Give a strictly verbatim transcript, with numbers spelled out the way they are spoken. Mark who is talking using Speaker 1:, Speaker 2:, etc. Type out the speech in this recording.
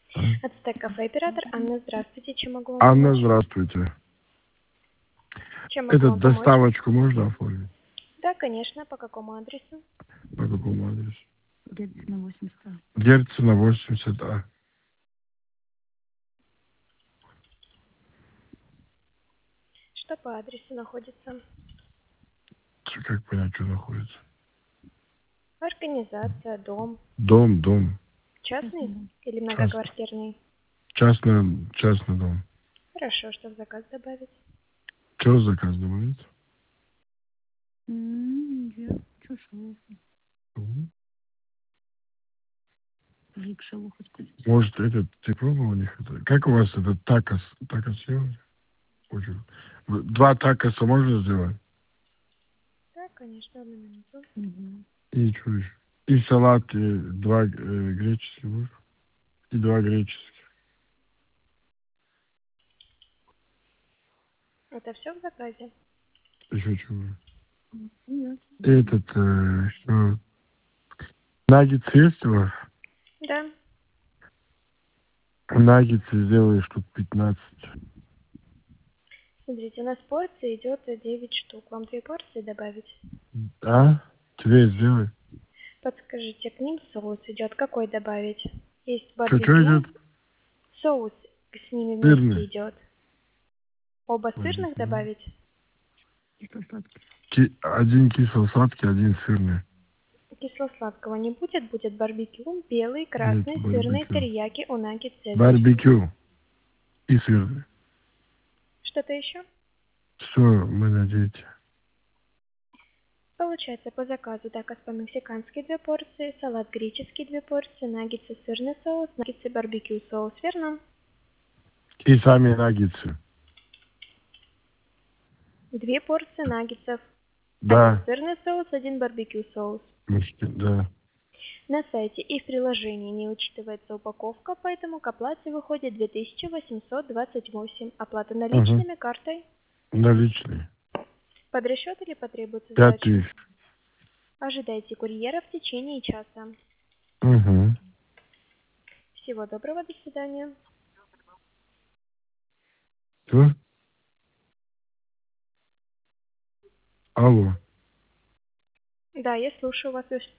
Speaker 1: А?
Speaker 2: Ацтек кафе, оператор Анна, здравствуйте. Чем могу вам
Speaker 1: Анна,
Speaker 2: помочь?
Speaker 1: здравствуйте.
Speaker 2: Чем могу
Speaker 1: Эту
Speaker 2: вам помочь?
Speaker 1: доставочку можно оформить?
Speaker 2: Да, конечно. По какому адресу?
Speaker 1: По какому адресу?
Speaker 3: Герцена восемьдесят.
Speaker 1: Герцена восемьдесят А.
Speaker 2: Что по адресу находится?
Speaker 1: Чё, как понять, что находится?
Speaker 2: Организация, дом.
Speaker 1: Дом, дом.
Speaker 2: Частный или
Speaker 1: Частный.
Speaker 2: многоквартирный?
Speaker 1: Частный, частный дом.
Speaker 2: Хорошо, что в заказ добавить?
Speaker 1: Что заказ добавить?
Speaker 3: Нет, что шелуха?
Speaker 1: Мгм.
Speaker 3: Жик шелуха сказать.
Speaker 1: Может, этот, ты пробовал у них это? Как у вас этот такос? Такос сделали? Очень. В- Два такоса можно сделать?
Speaker 2: Да, конечно, одну минуту.
Speaker 3: Угу.
Speaker 1: И что еще? И салат, и два э, греческих можно? И два греческих.
Speaker 2: Это все в заказе?
Speaker 1: Еще чего?
Speaker 3: Нет.
Speaker 1: Этот, э, что? Наггетсы есть у вас?
Speaker 2: Да.
Speaker 1: Наггетсы сделай штук пятнадцать.
Speaker 2: Смотрите, у нас порция идет девять штук. Вам две порции добавить?
Speaker 1: А? Тебе сделай.
Speaker 2: Подскажите, к ним соус идет. Какой добавить? Есть
Speaker 1: Что, что
Speaker 2: барбекю.
Speaker 1: идет?
Speaker 2: Соус с ними вместе
Speaker 1: Сырный.
Speaker 2: идет. Оба сырных добавить?
Speaker 3: Кисло-сладкий.
Speaker 1: Ки- один кисло-сладкий, один сырный.
Speaker 2: Кисло-сладкого не будет, будет барбекю, белый,
Speaker 1: Нет,
Speaker 2: красный, сырный,
Speaker 1: барбекю.
Speaker 2: терияки, унаги, цезарь.
Speaker 1: Барбекю и сырный.
Speaker 2: Что-то еще?
Speaker 1: Все, мы надеете.
Speaker 2: Получается по заказу такос по-мексикански две порции, салат греческий две порции, наггетсы сырный соус, наггетсы барбекю соус, верно?
Speaker 1: И сами наггетсы.
Speaker 2: Две порции наггетсов, один
Speaker 1: Да.
Speaker 2: сырный соус, один барбекю соус.
Speaker 1: Мышки, да.
Speaker 2: На сайте и в приложении не учитывается упаковка, поэтому к оплате выходит две тысячи восемьсот двадцать восемь. Оплата
Speaker 1: Угу.
Speaker 2: наличными, картой.
Speaker 1: Наличные.
Speaker 2: Под расчет или потребуется
Speaker 1: Пять
Speaker 2: сдача?
Speaker 1: тысяч.
Speaker 2: Ожидайте курьера в течение часа.
Speaker 1: Угу.
Speaker 2: Всего доброго, до свидания.
Speaker 1: Что? Алло.
Speaker 2: Да, я слушаю вас.